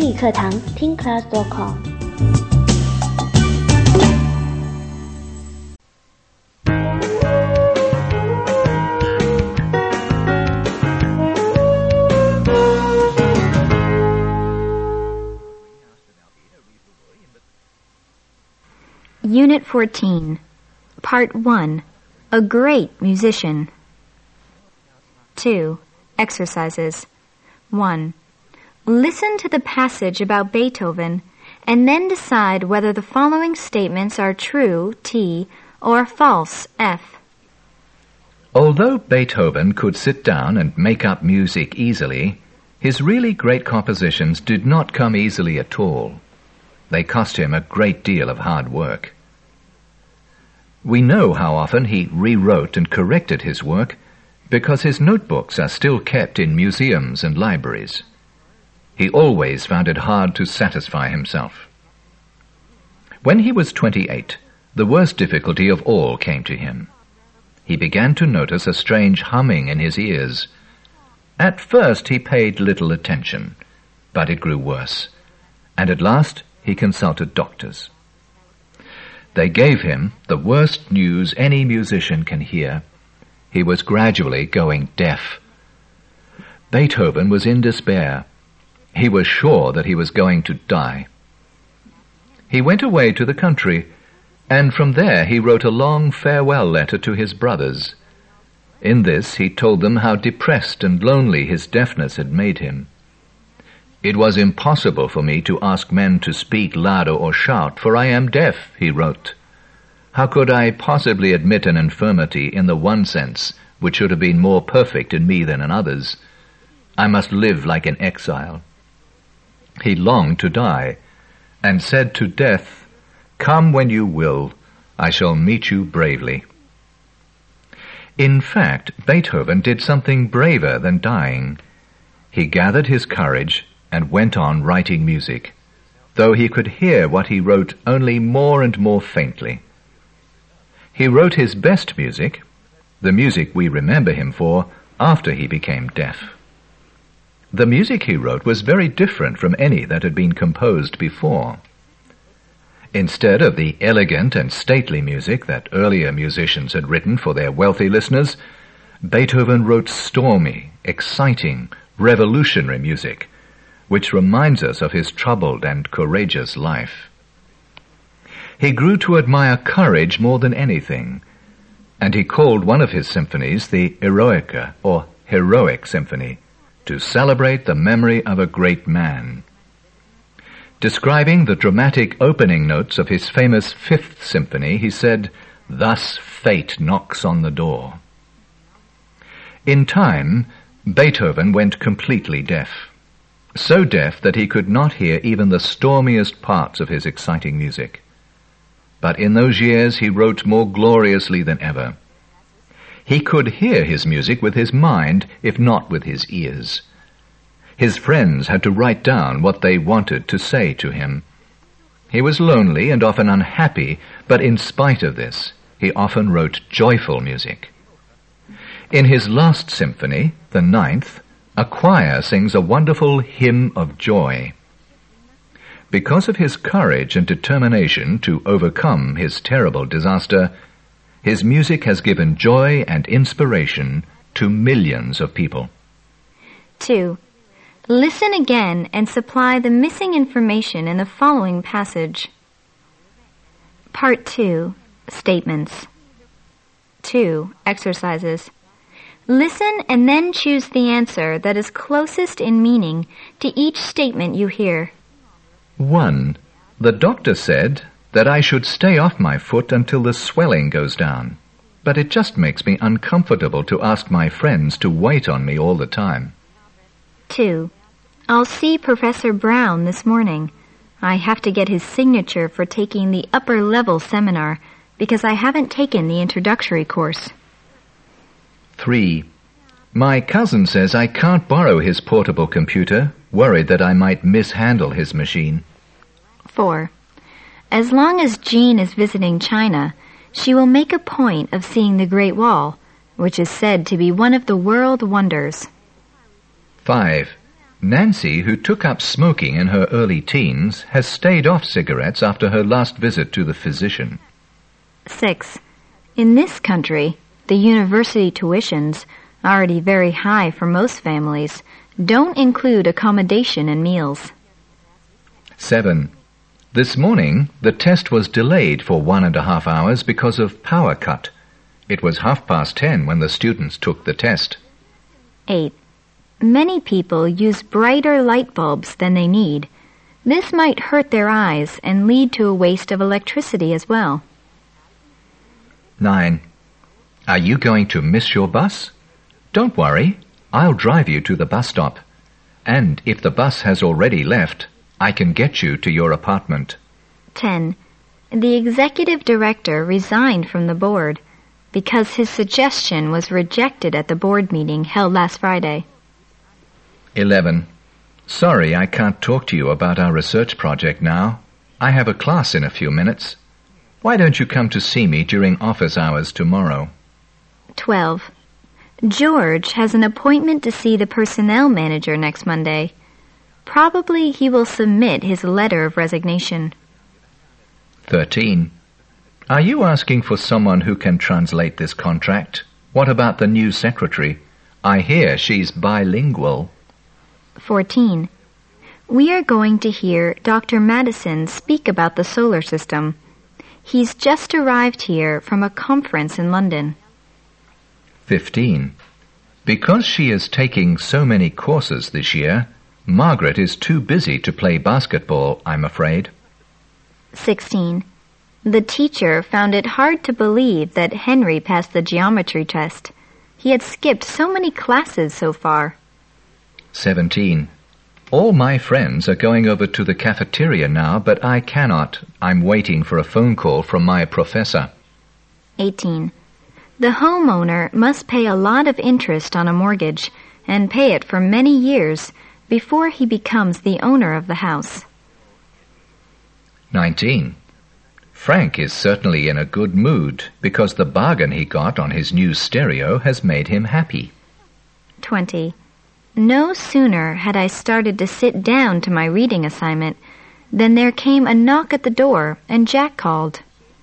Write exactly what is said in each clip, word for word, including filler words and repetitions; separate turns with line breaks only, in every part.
英语课堂听 class dot com。
Unit fourteen, Part one, A Great Musician. two. Exercises. one. Listen to the passage about Beethoven and then decide whether the following statements are true, T, or false, F.
Although Beethoven could sit down and make up music easily, his really great compositions did not come easily at all. They cost him a great deal of hard work. We know how often he rewrote and corrected his work because his notebooks are still kept in museums and libraries. He always found it hard to satisfy himself. When he was twenty-eight, the worst difficulty of all came to him. He began to notice a strange humming in his ears. At first he paid little attention, but it grew worse, and at last he consulted doctors. They gave him the worst news any musician can hear. He was gradually going deaf. Beethoven was in despair. He was sure that he was going to die. He went away to the country, and from there he wrote a long farewell letter to his brothers. In this he told them how depressed and lonely his deafness had made him. "It was impossible for me to ask men to speak louder or shout, for I am deaf," he wrote. "How could I possibly admit an infirmity in the one sense, which should have been more perfect in me than in others? I must live like an exile." He longed to die, and said to death, "Come when you will, I shall meet you bravely." In fact, Beethoven did something braver than dying. He gathered his courage and went on writing music, though he could hear what he wrote only more and more faintly. He wrote his best music, the music we remember him for, after he became deaf. The music he wrote was very different from any that had been composed before. Instead of the elegant and stately music that earlier musicians had written for their wealthy listeners, Beethoven wrote stormy, exciting, revolutionary music, which reminds us of his troubled and courageous life. He grew to admire courage more than anything, and he called one of his symphonies the Eroica, or Heroic Symphony, to celebrate the memory of a great man. Describing the dramatic opening notes of his famous Fifth Symphony, he said, "Thus fate knocks on the door." In time, Beethoven went completely deaf. So deaf that he could not hear even the stormiest parts of his exciting music. But in those years he wrote more gloriously than ever. He could hear his music with his mind, if not with his ears. His friends had to write down what they wanted to say to him. He was lonely and often unhappy, but in spite of this, he often wrote joyful music. In his last symphony, the Ninth, a choir sings a wonderful hymn of joy. Because of his courage and determination to overcome his terrible disaster, his music has given joy and inspiration to millions of people.
two. Listen again and supply the missing information in the following passage. Part two, Statements. two. Exercises. Listen and then choose the answer that is closest in meaning to each statement you hear.
one. The doctor said that I should stay off my foot until the swelling goes down, but it just makes me uncomfortable to ask my friends to wait on me all the time.
two. I'll see Professor Brown this morning. I have to get his signature for taking the upper level seminar because I haven't taken the introductory course.
three. My cousin says I can't borrow his portable computer, worried that I might mishandle his machine.
four. As long as Jean is visiting China, she will make a point of seeing the Great Wall, which is said to be one of the world wonders.
five. Nancy, who took up smoking in her early teens, has stayed off cigarettes after her last visit to the physician.
Six. In this country, the university tuitions, already very high for most families, don't include accommodation and meals.
Seven. This morning, the test was delayed for one and a half hours because of power cut. It was half past ten when the students took the test.
Eight. Many people use brighter light bulbs than they need. This might hurt their eyes and lead to a waste of electricity as well.
Nine. Are you going to miss your bus? Don't worry, I'll drive you to the bus stop. And if the bus has already left, I can get you to your apartment.
Ten. The executive director resigned from the board because his suggestion was rejected at the board meeting held last Friday.
Eleven. Sorry I can't talk to you about our research project now. I have a class in a few minutes. Why don't you come to see me during office hours tomorrow?
Twelve. George has an appointment to see the personnel manager next Monday. Probably he will submit his letter of resignation.
Thirteen. Are you asking for someone who can translate this contract? What about the new secretary? I hear she's bilingual.
Fourteen. We are going to hear Doctor Madison speak about the solar system. He's just arrived here from a conference in London.
Fifteen. Because she is taking so many courses this year, Margaret is too busy to play basketball, I'm afraid.
Sixteen. The teacher found it hard to believe that Henry passed the geometry test. He had skipped so many classes so far.
Seventeen. All my friends are going over to the cafeteria now, but I cannot. I'm waiting for a phone call from my professor.
Eighteen. The homeowner must pay a lot of interest on a mortgage and pay it for many years before he becomes the owner of the house.
Nineteen. Frank is certainly in a good mood because the bargain he got on his new stereo has made him happy.
Twenty. No sooner had I started to sit down to my reading assignment than there came a knock at the door and Jack called.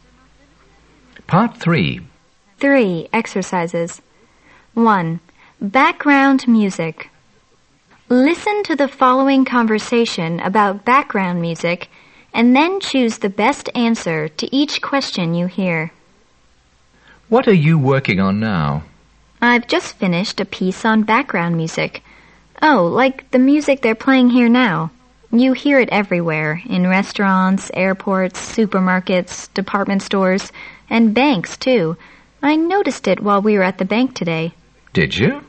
Part three.
Three exercises. One. Background music. Listen to the following conversation about background music and then choose the best answer to each question you hear.
What are you working on now?
I've just finished a piece on background music. Oh, like the music they're playing here now. You hear it everywhere, in restaurants, airports, supermarkets, department stores, and banks, too. I noticed it while we were at the bank today.
Did you?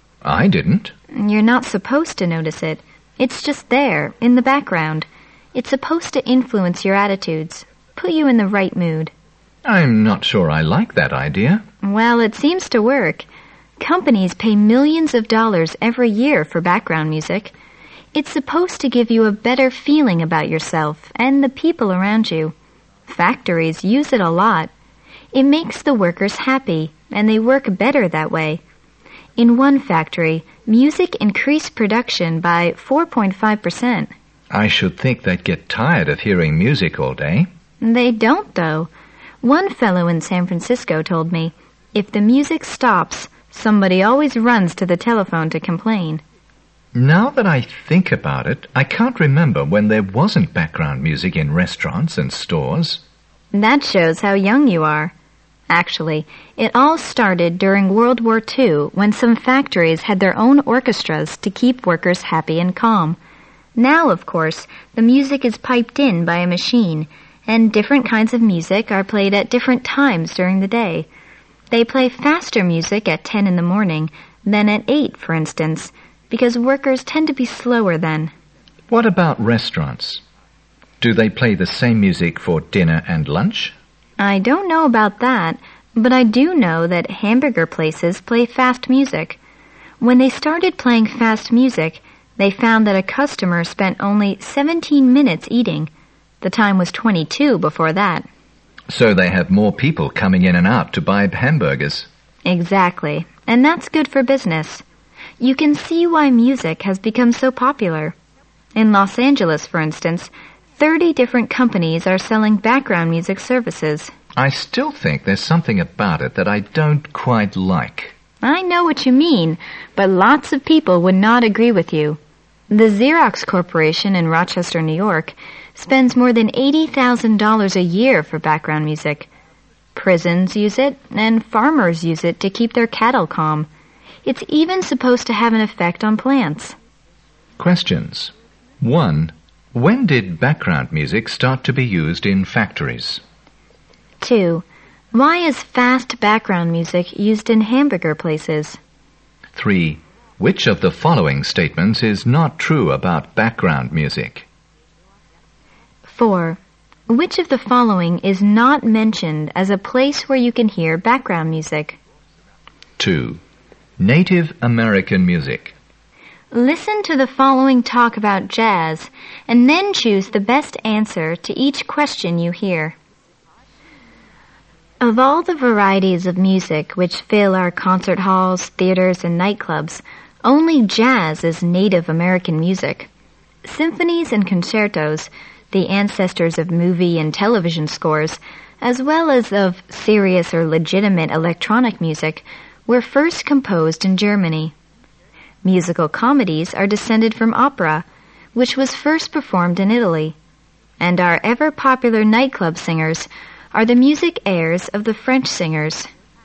I didn't.
You're not supposed to notice it. It's just there, in the background. It's supposed to influence your attitudes, put you in the right mood.
I'm not sure I like that idea.
Well, it seems to work. Companies pay millions of dollars every year for background music. It's supposed to give you a better feeling about yourself and the people around you. Factories use it a lot. It makes the workers happy, and they work better that way. In one factory, music increased production by four point five percent.
I should think they'd get tired of hearing music all day.
They don't, though. One fellow in San Francisco told me, if the music stops, somebody always runs to the telephone to complain.
Now that I think about it, I can't remember when there wasn't background music in restaurants and stores.
That shows how young you are. Actually, it all started during World War Two when some factories had their own orchestras to keep workers happy and calm. Now, of course, the music is piped in by a machine, and different kinds of music are played at different times during the day. They play faster music at ten in the morning than at eight, for instance, because workers tend to be slower then.
What about restaurants? Do they play the same music for dinner and lunch?
I don't know about that, but I do know that hamburger places play fast music. When they started playing fast music, they found that a customer spent only seventeen minutes eating. The time was twenty-two before that.
So they have more people coming in and out to buy hamburgers.
Exactly, and that's good for business. you can see why music has become so popular. In Los Angeles, for instance, thirty different companies are selling background music services.
I still think there's something about it that I don't quite like.
I know what you mean, but lots of people would not agree with you. The Xerox Corporation in Rochester, New York, spends more than eighty thousand dollars a year for background music. Prisons use it, and farmers use it to keep their cattle calm. It's even supposed to have an effect on plants.
Questions. One. When did background music start to be used in factories?
Two. Why is fast background music used in hamburger places?
Three. Which of the following statements is not true about background music?
Four. Which of the following is not mentioned as a place where you can hear background music?
Two. Native American music.
Listen to the following talk about jazz and then choose the best answer to each question you hear. Of all the varieties of music which fill our concert halls, theaters, and nightclubs, only jazz is Native American music. Symphonies and concertos, the ancestors of movie and television scores, as well as of serious or legitimate electronic music, were first composed in Germany. Musical comedies are descended from opera, which was first performed in Italy, and our ever-popular nightclub singers are the music airs of the French singers.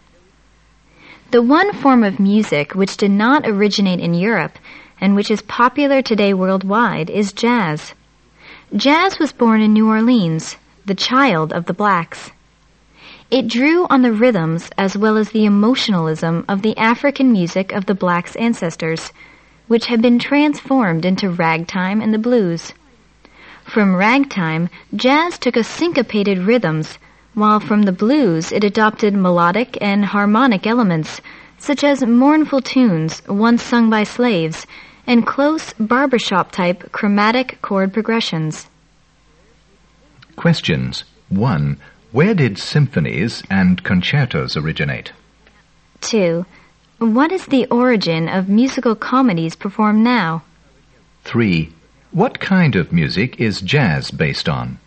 The one form of music which did not originate in Europe and which is popular today worldwide is jazz. Jazz was born in New Orleans, the child of the blacks. It drew on the rhythms as well as the emotionalism of the African music of the blacks' ancestors, which had been transformed into ragtime and the blues. From ragtime, jazz took a syncopated rhythms, while from the blues it adopted melodic and harmonic elements, such as mournful tunes once sung by slaves, and close barbershop-type chromatic chord progressions.
Questions. One. Where did symphonies and concertos originate?
Two. What is the origin of musical comedies performed now?
Three. What kind of music is jazz based on?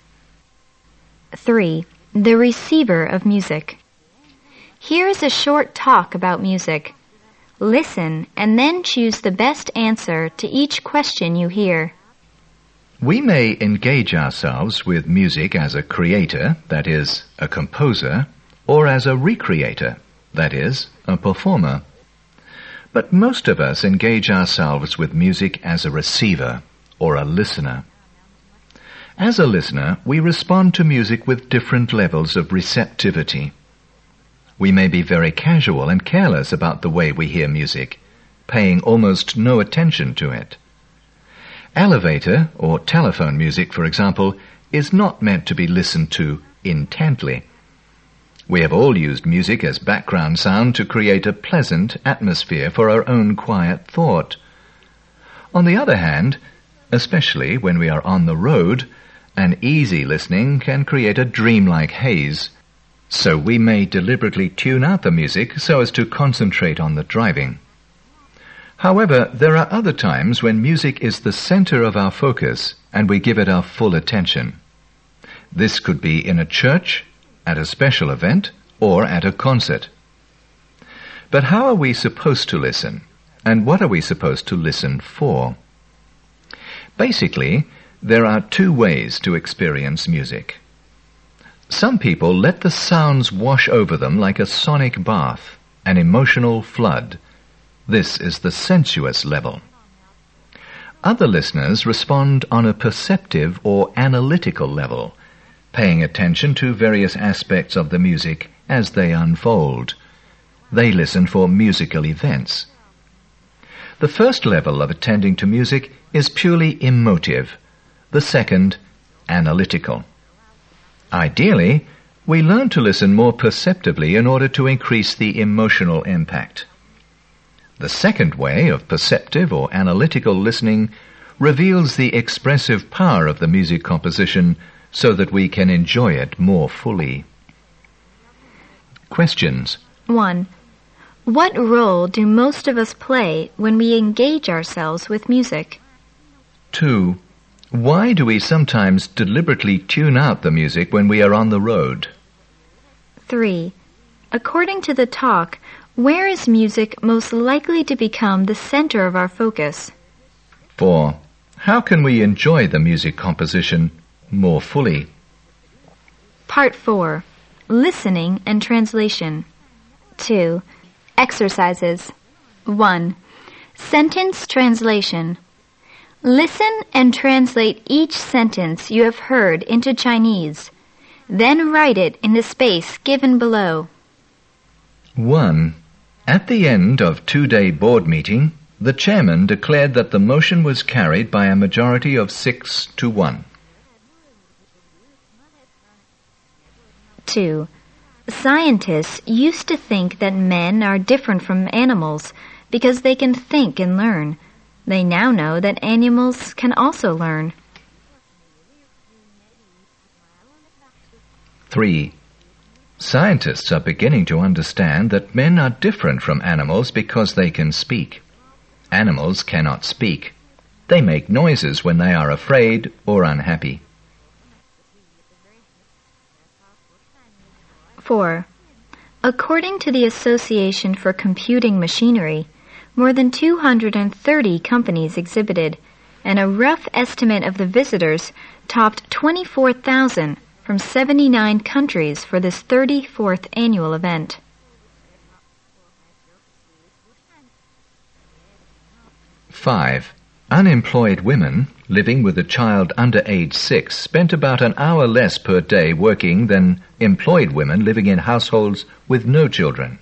Three. The receiver of music. Here is a short talk about music. Listen and then choose the best answer to each question you hear.
We may engage ourselves with music as a creator, that is, a composer, or as a recreator, that is, a performer. But most of us engage ourselves with music as a receiver or a listener. As a listener, we respond to music with different levels of receptivity. We may be very casual and careless about the way we hear music, paying almost no attention to it. Elevator or telephone music, for example, is not meant to be listened to intently. We have all used music as background sound to create a pleasant atmosphere for our own quiet thought. On the other hand, especially when we are on the road, an easy listening can create a dreamlike haze, so we may deliberately tune out the music so as to concentrate on the driving. However, there are other times when music is the center of our focus and we give it our full attention. This could be in a church, at a special event, or at a concert. But how are we supposed to listen? And what are we supposed to listen for? Basically, there are two ways to experience music. Some people let the sounds wash over them like a sonic bath, an emotional flood. This is the sensuous level. Other listeners respond on a perceptive or analytical level, paying attention to various aspects of the music as they unfold. They listen for musical events. The first level of attending to music is purely emotive, the second, analytical. Ideally, we learn to listen more perceptively in order to increase the emotional impact. The second way of perceptive or analytical listening reveals the expressive power of the music composition so that we can enjoy it more fully. Questions.
One. What role do most of us play when we engage ourselves with music?
two. Why do we sometimes deliberately tune out the music when we are on the road?
three. According to the talk, where is music most likely to become the center of our focus?
four. How can we enjoy the music composition more fully?
Part four. Listening and translation. two. Exercises. one. Sentence translation. Listen and translate each sentence you have heard into Chinese. Then write it in the space given below.
one. At the end of two-day board meeting, the chairman declared that the motion was carried by a majority of six to one.
two. Scientists used to think that men are different from animals because they can think and learn. They now know that animals can also learn.
three. Scientists are beginning to understand that men are different from animals because they can speak. Animals cannot speak. They make noises when they are afraid or unhappy.
four. According to the Association for Computing Machinery, more than two hundred thirty companies exhibited, and a rough estimate of the visitors topped twenty-four thousand from seventy-nine countries for this thirty-fourth annual event.
five. Unemployed women living with a child under age six spent about an hour less per day working than employed women living in households with no children.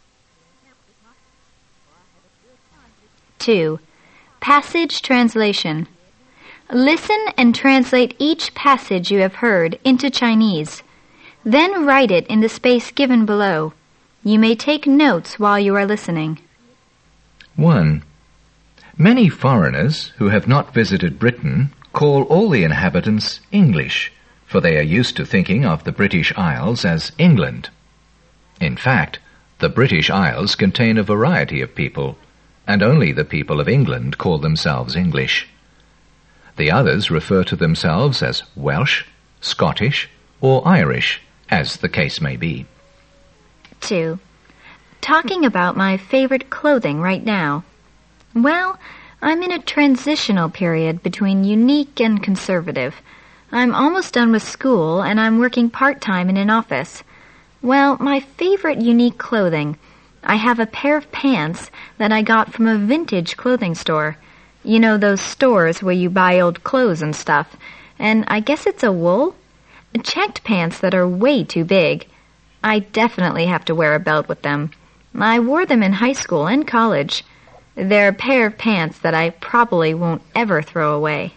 two. Passage translation. Listen and translate each passage you have heard into Chinese. Then write it in the space given below. You may take notes while you are listening.
one. Many foreigners who have not visited Britain call all the inhabitants English, for they are used to thinking of the British Isles as England. In fact, the British Isles contain a variety of people, and only the people of England call themselves English. The others refer to themselves as Welsh, Scottish, or Irish, as the case may be.
two. Talking about my favorite clothing right now. Well, I'm in a transitional period between unique and conservative. I'm almost done with school, and I'm working part-time in an office. Well, my favorite unique clothing. I have a pair of pants that I got from a vintage clothing store. You know, those stores where you buy old clothes and stuff. And I guess it's a wool? Checked pants that are way too big. I definitely have to wear a belt with them. I wore them in high school and college. They're a pair of pants that I probably won't ever throw away.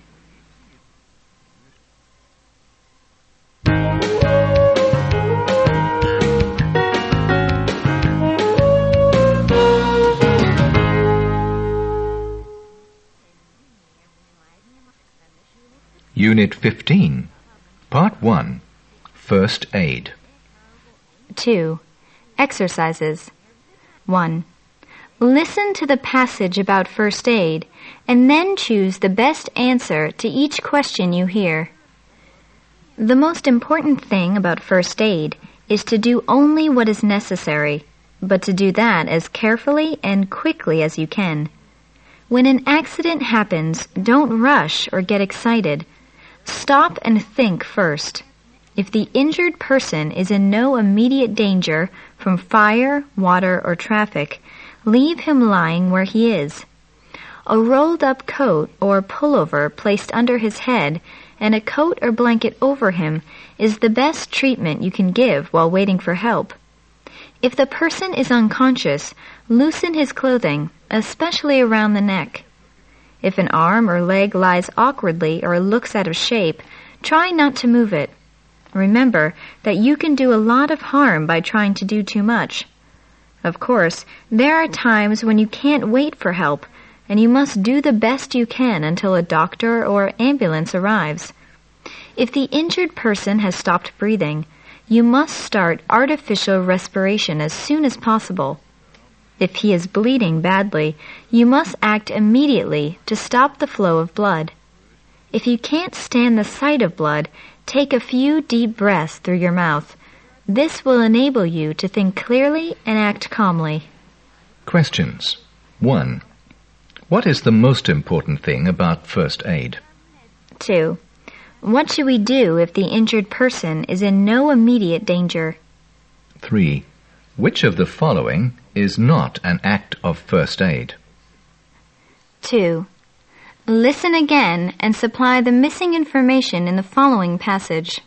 Unit fifteen, Part one, First Aid.
two. Exercises. one. Listen to the passage about first aid, and then choose the best answer to each question you hear. The most important thing about first aid is to do only what is necessary, but to do that as carefully and quickly as you can. When an accident happens, don't rush or get excited. Stop and think first. If the injured person is in no immediate danger from fire, water, or traffic, leave him lying where he is. A rolled-up coat or pullover placed under his head and a coat or blanket over him is the best treatment you can give while waiting for help. If the person is unconscious, loosen his clothing, especially around the neck. If an arm or leg lies awkwardly or looks out of shape, try not to move it. Remember that you can do a lot of harm by trying to do too much. Of course, there are times when you can't wait for help, and you must do the best you can until a doctor or ambulance arrives. If the injured person has stopped breathing, you must start artificial respiration as soon as possible. If he is bleeding badly, you must act immediately to stop the flow of blood. If you can't stand the sight of blood, take a few deep breaths through your mouth. This will enable you to think clearly and act calmly.
Questions. one. What is the most important thing about first aid?
two. What should we do if the injured person is in no immediate danger?
three. Which of the following is not an act of first aid?
two. Listen again and supply the missing information in the following passage.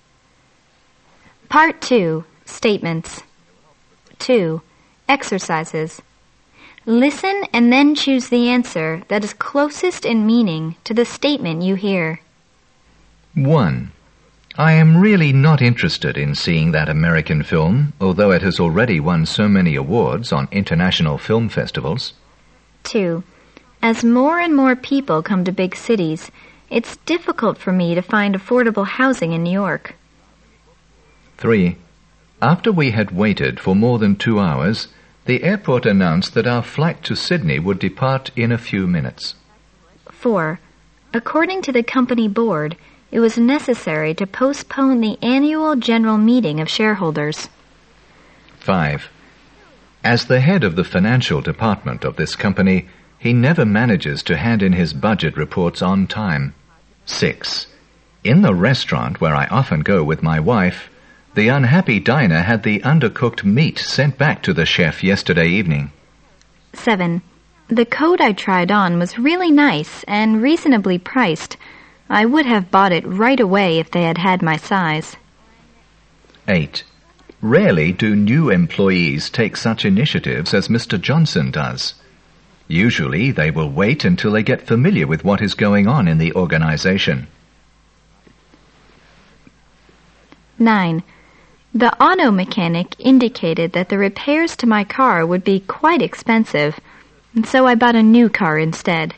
Part two. Statements. two. Exercises. Listen and then choose the answer that is closest in meaning to the statement you hear.
one. I am really not interested in seeing that American film, although it has already won so many awards on international film festivals.
two. As more and more people come to big cities, it's difficult for me to find affordable housing in New York.
three. After we had waited for more than two hours, the airport announced that our flight to Sydney would depart in a few minutes.
four. According to the company board, it was necessary to postpone the annual general meeting of shareholders.
five. As the head of the financial department of this company, he never manages to hand in his budget reports on time. six. In the restaurant where I often go with my wife, the unhappy diner had the undercooked meat sent back to the chef yesterday evening.
seven. The coat I tried on was really nice and reasonably priced. I would have bought it right away if they had had my size.
eight. Rarely do new employees take such initiatives as Mister Johnson does. Usually they will wait until they get familiar with what is going on in the organization.
nine. The auto mechanic indicated that the repairs to my car would be quite expensive, and so I bought a new car instead.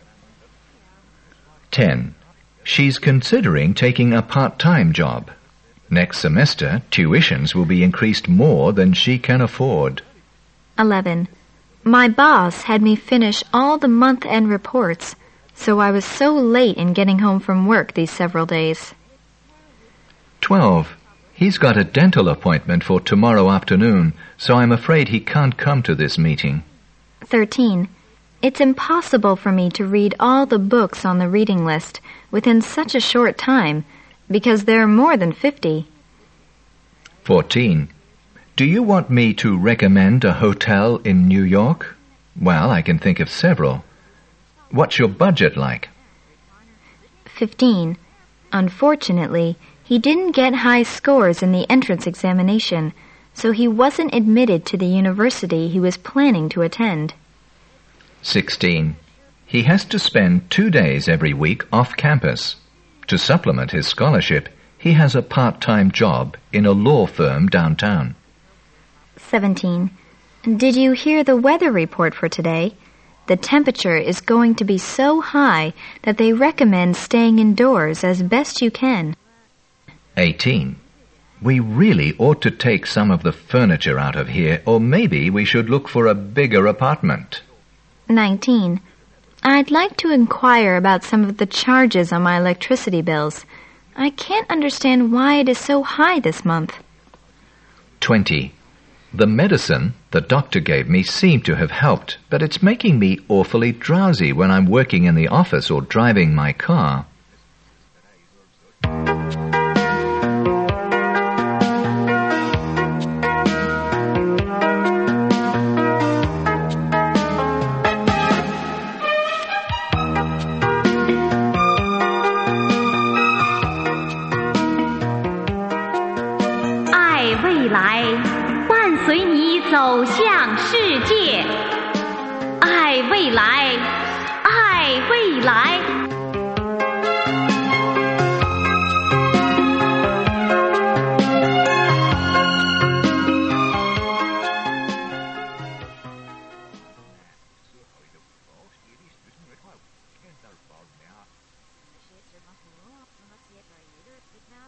ten. She's considering taking a part-time job. Next semester, tuitions will be increased more than she can afford.
eleven. My boss had me finish all the month-end reports, so I was so late in getting home from work these several days.
twelve. He's got a dental appointment for tomorrow afternoon, so I'm afraid he can't come to this meeting.
thirteen. It's impossible for me to read all the books on the reading list within such a short time, because there are more than fifty.
fourteen. Do you want me to recommend a hotel in New York? Well, I can think of several. What's your budget like?
fifteen. Unfortunately, he didn't get high scores in the entrance examination, so he wasn't admitted to the university he was planning to attend.
sixteen. He has to spend two days every week off campus. To supplement his scholarship, he has a part-time job in a law firm downtown.
seventeen. Did you hear the weather report for today? The temperature is going to be so high that they recommend staying indoors as best you can.
eighteen. We really ought to take some of the furniture out of here, or maybe we should look for a bigger apartment.
nineteen. I'd like to inquire about some of the charges on my electricity bills. I can't understand why it is so high this month.
twenty. The medicine the doctor gave me seemed to have helped, but it's making me awfully drowsy when I'm working in the office or driving my car.
爱未来，伴随你走向世界。爱未来，爱未来。